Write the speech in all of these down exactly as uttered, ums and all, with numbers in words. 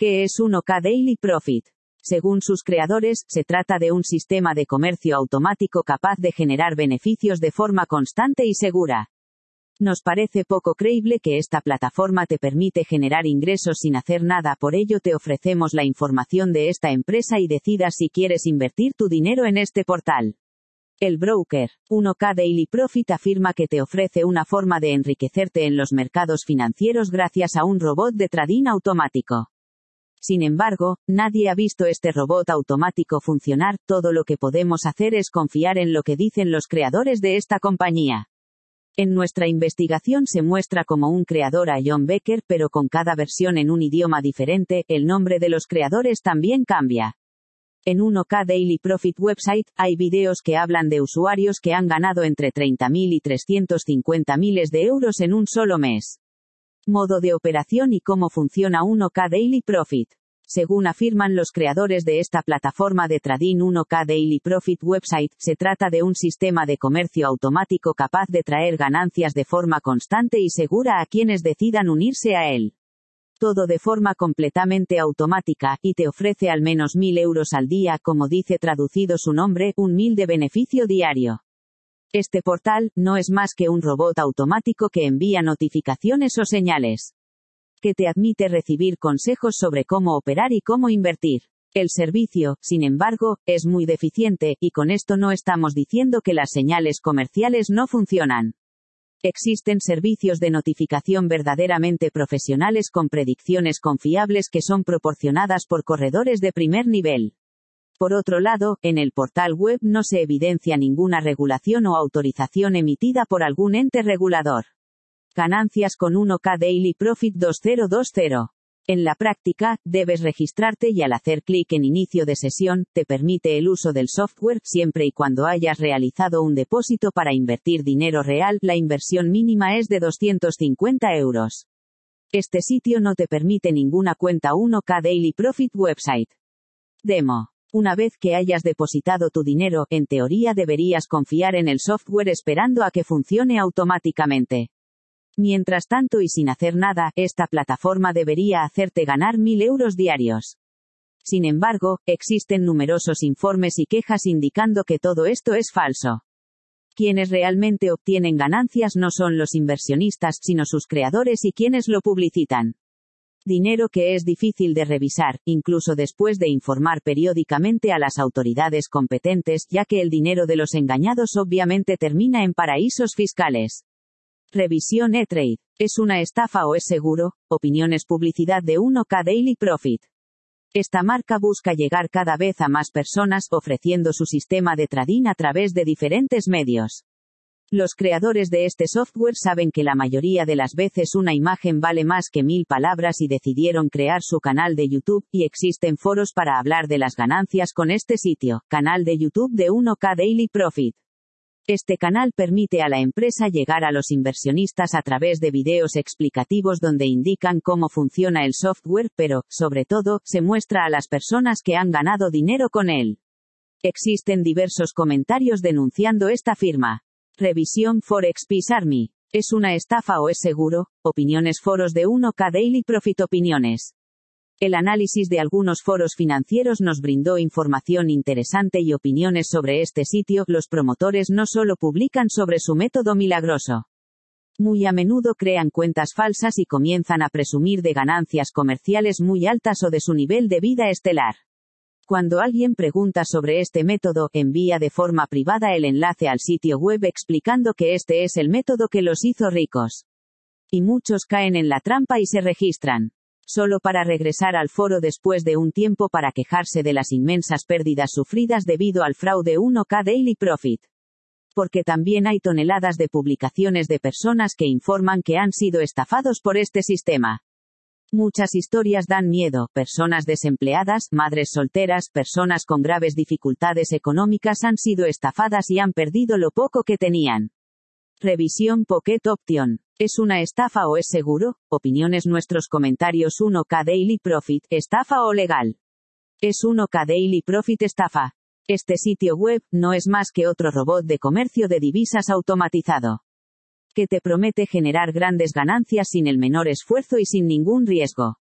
¿Qué es uno K Daily Profit? Según sus creadores, se trata de un sistema de comercio automático capaz de generar beneficios de forma constante y segura. Nos parece poco creíble que esta plataforma te permite generar ingresos sin hacer nada, por ello te ofrecemos la información de esta empresa y decidas si quieres invertir tu dinero en este portal. El broker, uno K Daily Profit, afirma que te ofrece una forma de enriquecerte en los mercados financieros gracias a un robot de trading automático. Sin embargo, nadie ha visto este robot automático funcionar, todo lo que podemos hacer es confiar en lo que dicen los creadores de esta compañía. En nuestra investigación se muestra como un creador a John Becker, pero con cada versión en un idioma diferente, el nombre de los creadores también cambia. En uno K Daily Profit website, hay videos que hablan de usuarios que han ganado entre treinta mil y trescientos cincuenta miles de euros en un solo mes. Modo de operación y cómo funciona uno K Daily Profit. Según afirman los creadores de esta plataforma de trading uno K Daily Profit website, se trata de un sistema de comercio automático capaz de traer ganancias de forma constante y segura a quienes decidan unirse a él. Todo de forma completamente automática, y te ofrece al menos mil euros al día, como dice traducido su nombre, un mil de beneficio diario. Este portal no es más que un robot automático que envía notificaciones o señales, que te admite recibir consejos sobre cómo operar y cómo invertir. El servicio, sin embargo, es muy deficiente, y con esto no estamos diciendo que las señales comerciales no funcionan. Existen servicios de notificación verdaderamente profesionales con predicciones confiables que son proporcionadas por corredores de primer nivel. Por otro lado, en el portal web no se evidencia ninguna regulación o autorización emitida por algún ente regulador. Ganancias con uno K Daily Profit dos mil veinte. En la práctica, debes registrarte y al hacer clic en inicio de sesión, te permite el uso del software, siempre y cuando hayas realizado un depósito para invertir dinero real. La inversión mínima es de doscientos cincuenta euros. Este sitio no te permite ninguna cuenta uno K Daily Profit website. Demo. Una vez que hayas depositado tu dinero, en teoría deberías confiar en el software esperando a que funcione automáticamente. Mientras tanto y sin hacer nada, esta plataforma debería hacerte ganar mil euros diarios. Sin embargo, existen numerosos informes y quejas indicando que todo esto es falso. Quienes realmente obtienen ganancias no son los inversionistas, sino sus creadores y quienes lo publicitan. Dinero que es difícil de revisar, incluso después de informar periódicamente a las autoridades competentes, ya que el dinero de los engañados obviamente termina en paraísos fiscales. Revisión E-Trade. ¿Es una estafa o es seguro? Opiniones. Publicidad de uno K Daily Profit. Esta marca busca llegar cada vez a más personas, ofreciendo su sistema de trading a través de diferentes medios. Los creadores de este software saben que la mayoría de las veces una imagen vale más que mil palabras y decidieron crear su canal de YouTube, y existen foros para hablar de las ganancias con este sitio. Canal de YouTube de uno K Daily Profit. Este canal permite a la empresa llegar a los inversionistas a través de videos explicativos donde indican cómo funciona el software, pero, sobre todo, se muestra a las personas que han ganado dinero con él. Existen diversos comentarios denunciando esta firma. Revisión. Forex Peace Army. ¿Es una estafa o es seguro? Opiniones. Foros de uno K Daily Profit. Opiniones. El análisis de algunos foros financieros nos brindó información interesante y opiniones sobre este sitio. Los promotores no solo publican sobre su método milagroso. Muy a menudo crean cuentas falsas y comienzan a presumir de ganancias comerciales muy altas o de su nivel de vida estelar. Cuando alguien pregunta sobre este método, envía de forma privada el enlace al sitio web explicando que este es el método que los hizo ricos. Y muchos caen en la trampa y se registran. Solo para regresar al foro después de un tiempo para quejarse de las inmensas pérdidas sufridas debido al fraude uno K Daily Profit. Porque también hay toneladas de publicaciones de personas que informan que han sido estafados por este sistema. Muchas historias dan miedo. Personas desempleadas, madres solteras, personas con graves dificultades económicas han sido estafadas y han perdido lo poco que tenían. Revisión. Pocket Option. ¿Es una estafa o es seguro? Opiniones. Nuestros comentarios. uno K Daily Profit. ¿Estafa o legal? ¿Es uno K Daily Profit estafa? Este sitio web no es más que otro robot de comercio de divisas automatizado, que te promete generar grandes ganancias sin el menor esfuerzo y sin ningún riesgo.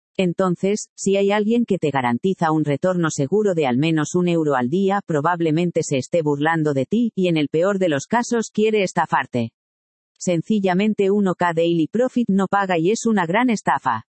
Entonces, si hay alguien que te garantiza un retorno seguro de al menos un euro al día, probablemente se esté burlando de ti, y en el peor de los casos quiere estafarte. Sencillamente uno K Daily Profit no paga y es una gran estafa.